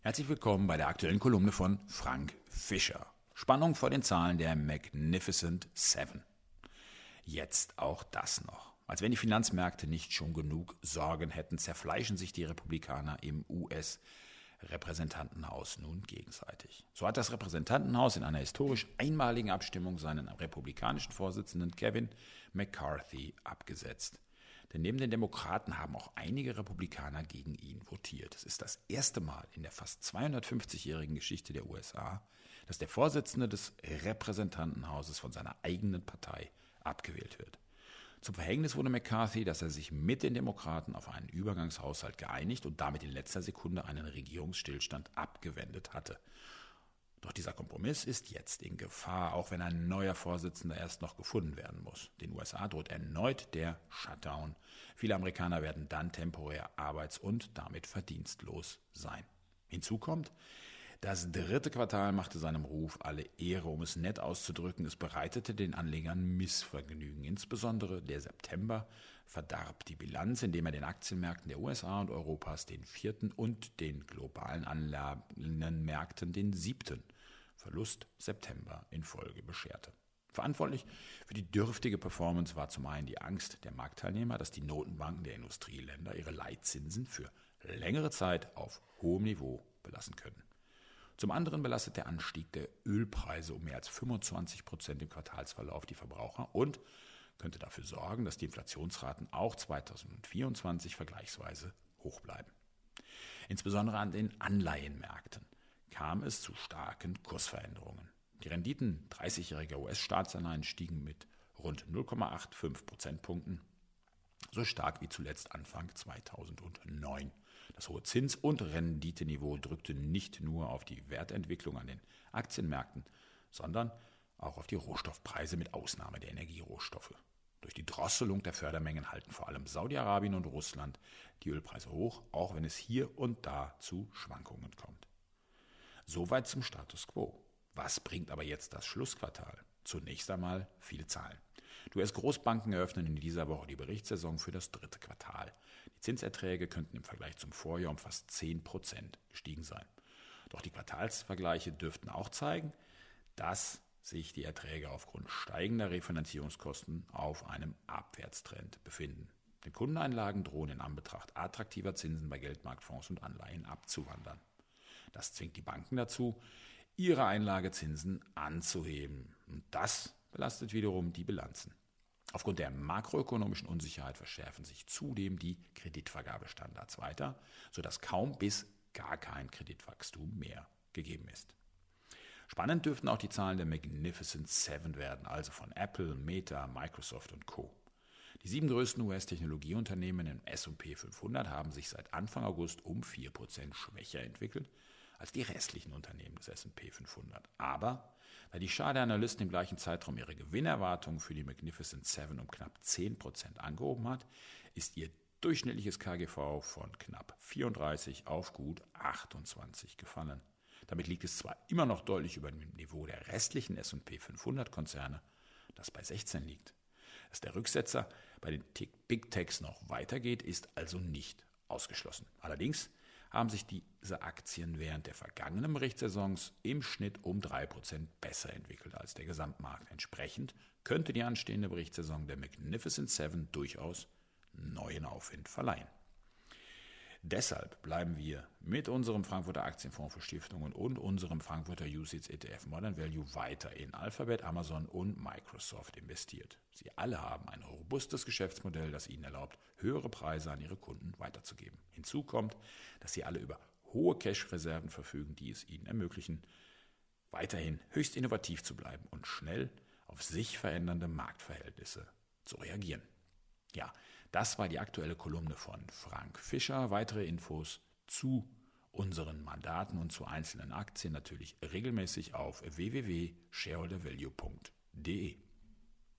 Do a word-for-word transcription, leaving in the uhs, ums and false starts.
Herzlich willkommen bei der aktuellen Kolumne von Frank Fischer. Spannung vor den Zahlen der Magnificent Seven. Jetzt auch das noch. Als wenn die Finanzmärkte nicht schon genug Sorgen hätten, zerfleischen sich die Republikaner im U S-Repräsentantenhaus nun gegenseitig. So hat das Repräsentantenhaus in einer historisch einmaligen Abstimmung seinen republikanischen Vorsitzenden Kevin McCarthy abgesetzt. Denn neben den Demokraten haben auch einige Republikaner gegen ihn votiert. Es ist das erste Mal in der fast zweihundertfünfzigjährigen Geschichte der U S A, dass der Vorsitzende des Repräsentantenhauses von seiner eigenen Partei abgewählt wird. Zum Verhängnis wurde McCarthy, dass er sich mit den Demokraten auf einen Übergangshaushalt geeinigt und damit in letzter Sekunde einen Regierungsstillstand abgewendet hatte. Doch dieser Kompromiss ist jetzt in Gefahr, auch wenn ein neuer Vorsitzender erst noch gefunden werden muss. Den U S A droht erneut der Shutdown. Viele Amerikaner werden dann temporär arbeits- und damit verdienstlos sein. Hinzu kommt, das dritte Quartal machte seinem Ruf alle Ehre, um es nett auszudrücken. Es bereitete den Anlegern Missvergnügen. Insbesondere der September verdarb die Bilanz, indem er den Aktienmärkten der U S A und Europas den vierten und den globalen Anleihenmärkten den siebten Verlust September in Folge bescherte. Verantwortlich für die dürftige Performance war zum einen die Angst der Marktteilnehmer, dass die Notenbanken der Industrieländer ihre Leitzinsen für längere Zeit auf hohem Niveau belassen können. Zum anderen belastet der Anstieg der Ölpreise um mehr als fünfundzwanzig Prozent im Quartalsverlauf die Verbraucher und könnte dafür sorgen, dass die Inflationsraten auch zweitausendvierundzwanzig vergleichsweise hoch bleiben. Insbesondere an den Anleihenmärkten kam es zu starken Kursveränderungen. Die Renditen dreißigjähriger U S-Staatsanleihen stiegen mit rund null Komma fünfundachtzig Prozentpunkten, so stark wie zuletzt Anfang zweitausendneun. Das hohe Zins- und Renditeniveau drückte nicht nur auf die Wertentwicklung an den Aktienmärkten, sondern auch auf die Rohstoffpreise mit Ausnahme der Energierohstoffe. Durch die Drosselung der Fördermengen halten vor allem Saudi-Arabien und Russland die Ölpreise hoch, auch wenn es hier und da zu Schwankungen kommt. Soweit zum Status quo. Was bringt aber jetzt das Schlussquartal? Zunächst einmal viele Zahlen. Die U S-Großbanken eröffnen in dieser Woche die Berichtssaison für das dritte Quartal. Die Zinserträge könnten im Vergleich zum Vorjahr um fast zehn Prozent gestiegen sein. Doch die Quartalsvergleiche dürften auch zeigen, dass sich die Erträge aufgrund steigender Refinanzierungskosten auf einem Abwärtstrend befinden. Den Kundeneinlagen drohen in Anbetracht attraktiver Zinsen bei Geldmarktfonds und Anleihen abzuwandern. Das zwingt die Banken dazu, ihre Einlagezinsen anzuheben. Und das belastet wiederum die Bilanzen. Aufgrund der makroökonomischen Unsicherheit verschärfen sich zudem die Kreditvergabestandards weiter, sodass kaum bis gar kein Kreditwachstum mehr gegeben ist. Spannend dürften auch die Zahlen der Magnificent Seven werden, also von Apple, Meta, Microsoft und Co. Die sieben größten U S-Technologieunternehmen im S und P fünfhundert haben sich seit Anfang August um vier Prozent schwächer entwickelt als die restlichen Unternehmen des S und P fünfhundert. Aber da die Schar der Analysten im gleichen Zeitraum ihre Gewinnerwartungen für die Magnificent Seven um knapp zehn Prozent angehoben hat, ist ihr durchschnittliches K G V von knapp vierunddreißig auf gut achtundzwanzig gefallen. Damit liegt es zwar immer noch deutlich über dem Niveau der restlichen S und P fünfhundert-Konzerne, das bei sechzehn liegt. Dass der Rücksetzer bei den Big Techs noch weitergeht, ist also nicht ausgeschlossen. Allerdings haben sich diese Aktien während der vergangenen Berichtssaisons im Schnitt um drei Prozent besser entwickelt als der Gesamtmarkt. Entsprechend könnte die anstehende Berichtssaison der Magnificent Seven durchaus neuen Aufwind verleihen. Deshalb bleiben wir mit unserem Frankfurter Aktienfonds für Stiftungen und unserem Frankfurter U C I T S E T F Modern Value weiter in Alphabet, Amazon und Microsoft investiert. Sie alle haben ein robustes Geschäftsmodell, das ihnen erlaubt, höhere Preise an ihre Kunden weiterzugeben. Hinzu kommt, dass sie alle über hohe Cash-Reserven verfügen, die es ihnen ermöglichen, weiterhin höchst innovativ zu bleiben und schnell auf sich verändernde Marktverhältnisse zu reagieren. Ja, das war die aktuelle Kolumne von Frank Fischer. Weitere Infos zu unseren Mandaten und zu einzelnen Aktien natürlich regelmäßig auf w w w punkt shareholder value punkt d e.